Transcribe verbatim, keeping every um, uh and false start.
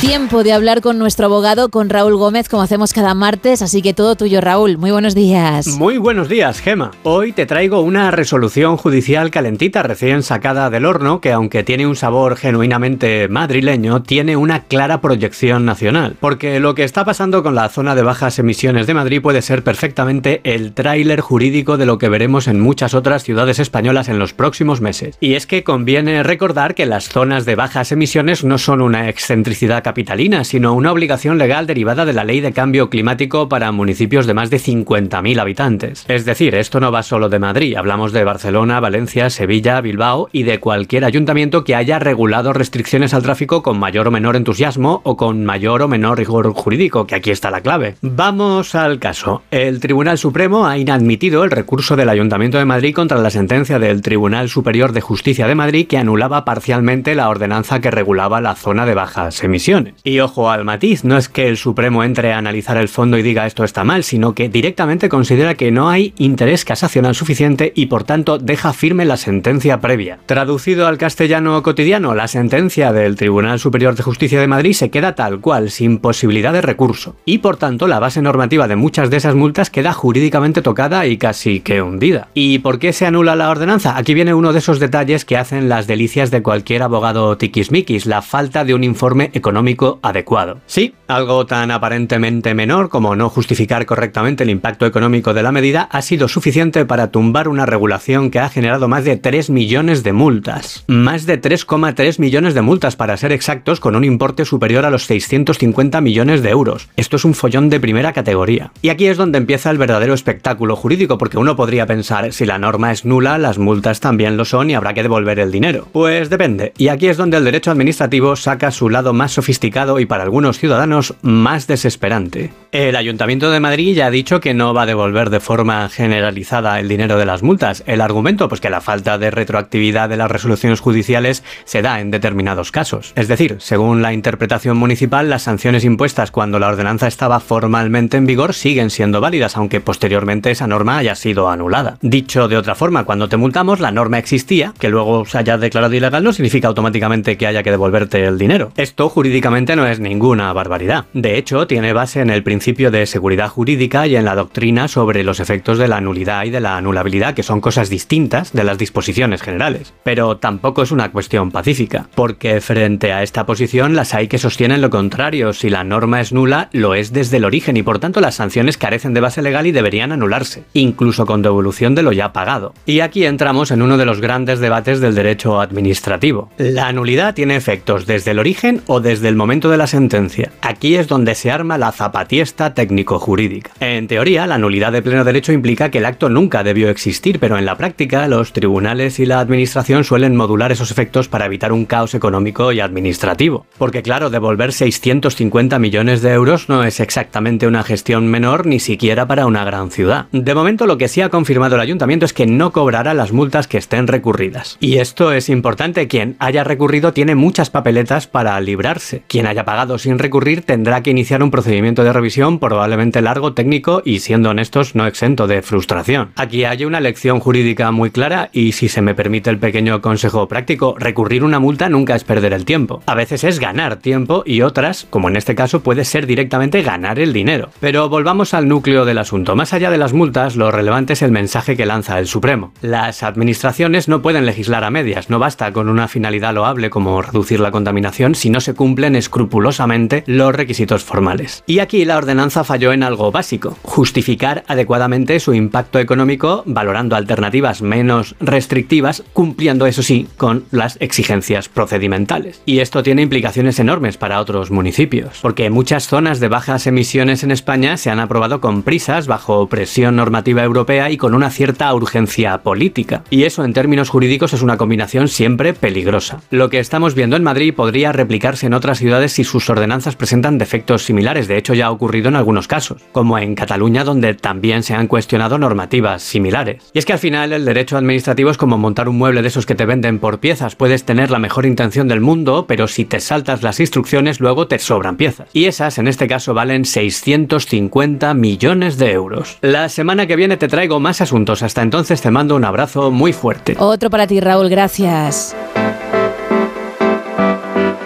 Tiempo de hablar con nuestro abogado, con Raúl Gómez, como hacemos cada martes, así que todo tuyo, Raúl. Muy buenos días. Muy buenos días, Gema. Hoy te traigo una resolución judicial calentita, recién sacada del horno, que aunque tiene un sabor genuinamente madrileño, tiene una clara proyección nacional. Porque lo que está pasando con la zona de bajas emisiones de Madrid puede ser perfectamente el tráiler jurídico de lo que veremos en muchas otras ciudades españolas en los próximos meses. Y es que conviene recordar que las zonas de bajas emisiones no son una excentricidad capitalina, sino una obligación legal derivada de la Ley de Cambio Climático para municipios de más de cincuenta mil habitantes. Es decir, esto no va solo de Madrid, hablamos de Barcelona, Valencia, Sevilla, Bilbao y de cualquier ayuntamiento que haya regulado restricciones al tráfico con mayor o menor entusiasmo o con mayor o menor rigor jurídico, que aquí está la clave. Vamos al caso. El Tribunal Supremo ha inadmitido el recurso del Ayuntamiento de Madrid contra la sentencia del Tribunal Superior de Justicia de Madrid que anulaba parcialmente la ordenanza que regulaba la zona de bajas emisiones. Y ojo al matiz, no es que el Supremo entre a analizar el fondo y diga esto está mal, sino que directamente considera que no hay interés casacional suficiente y por tanto deja firme la sentencia previa. Traducido al castellano cotidiano, la sentencia del Tribunal Superior de Justicia de Madrid se queda tal cual, sin posibilidad de recurso. Y por tanto la base normativa de muchas de esas multas queda jurídicamente tocada y casi que hundida. ¿Y por qué se anula la ordenanza? Aquí viene uno de esos detalles que hacen las delicias de cualquier abogado tiquismiquis, la falta de un informe económico adecuado. Sí, algo tan aparentemente menor como no justificar correctamente el impacto económico de la medida ha sido suficiente para tumbar una regulación que ha generado más de tres millones de multas. Más de tres coma tres millones de multas para ser exactos, con un importe superior a los seiscientos cincuenta millones de euros. Esto es un follón de primera categoría. Y aquí es donde empieza el verdadero espectáculo jurídico, porque uno podría pensar, si la norma es nula, las multas también lo son y habrá que devolver el dinero. Pues depende. Y aquí es donde el derecho administrativo saca su lado más sofisticado y para algunos ciudadanos más desesperante. El Ayuntamiento de Madrid ya ha dicho que no va a devolver de forma generalizada el dinero de las multas. El argumento, pues que la falta de retroactividad de las resoluciones judiciales se da en determinados casos. Es decir, según la interpretación municipal, las sanciones impuestas cuando la ordenanza estaba formalmente en vigor siguen siendo válidas, aunque posteriormente esa norma haya sido anulada. Dicho de otra forma, cuando te multamos, la norma existía, que luego se haya declarado ilegal no significa automáticamente que haya que devolverte el dinero. Esto jurídicamente no es ninguna barbaridad. De hecho, tiene base en el principio de seguridad jurídica y en la doctrina sobre los efectos de la nulidad y de la anulabilidad, que son cosas distintas de las disposiciones generales. Pero tampoco es una cuestión pacífica, porque frente a esta posición las hay que sostienen lo contrario. Si la norma es nula, lo es desde el origen y por tanto las sanciones carecen de base legal y deberían anularse, incluso con devolución de lo ya pagado. Y aquí entramos en uno de los grandes debates del derecho administrativo. ¿La nulidad tiene efectos desde el origen o desde el momento de la sentencia? Aquí es donde se arma la zapatiesta técnico-jurídica. En teoría, la nulidad de pleno derecho implica que el acto nunca debió existir, pero en la práctica, los tribunales y la administración suelen modular esos efectos para evitar un caos económico y administrativo. Porque claro, devolver seiscientos cincuenta millones de euros no es exactamente una gestión menor, ni siquiera para una gran ciudad. De momento, lo que sí ha confirmado el ayuntamiento es que no cobrará las multas que estén recurridas. Y esto es importante, quien haya recurrido tiene muchas papeletas para librarse. Quien haya pagado sin recurrir tendrá que iniciar un procedimiento de revisión probablemente largo, técnico y, siendo honestos, no exento de frustración. Aquí hay una lección jurídica muy clara y, si se me permite el pequeño consejo práctico, recurrir una multa nunca es perder el tiempo. A veces es ganar tiempo y otras, como en este caso, puede ser directamente ganar el dinero. Pero volvamos al núcleo del asunto. Más allá de las multas, lo relevante es el mensaje que lanza el Supremo. Las administraciones no pueden legislar a medias. No basta con una finalidad loable como reducir la contaminación si no se cumplen escrupulosamente los requisitos formales. Y aquí la ordenanza falló en algo básico: justificar adecuadamente su impacto económico, valorando alternativas menos restrictivas, cumpliendo eso sí con las exigencias procedimentales. Y esto tiene implicaciones enormes para otros municipios, porque muchas zonas de bajas emisiones en España se han aprobado con prisas, bajo presión normativa europea y con una cierta urgencia política. Y eso, en términos jurídicos, es una combinación siempre peligrosa. Lo que estamos viendo en Madrid podría replicarse en otras ciudades si sus ordenanzas presentan defectos similares. De hecho, ya ha ocurrido en algunos casos, como en Cataluña, donde también se han cuestionado normativas similares. Y es que al final el derecho administrativo es como montar un mueble de esos que te venden por piezas. Puedes tener la mejor intención del mundo, pero si te saltas las instrucciones, luego te sobran piezas. Y esas, en este caso, valen seiscientos cincuenta millones de euros. La semana que viene te traigo más asuntos. Hasta entonces te mando un abrazo muy fuerte. Otro para ti, Raúl. Gracias.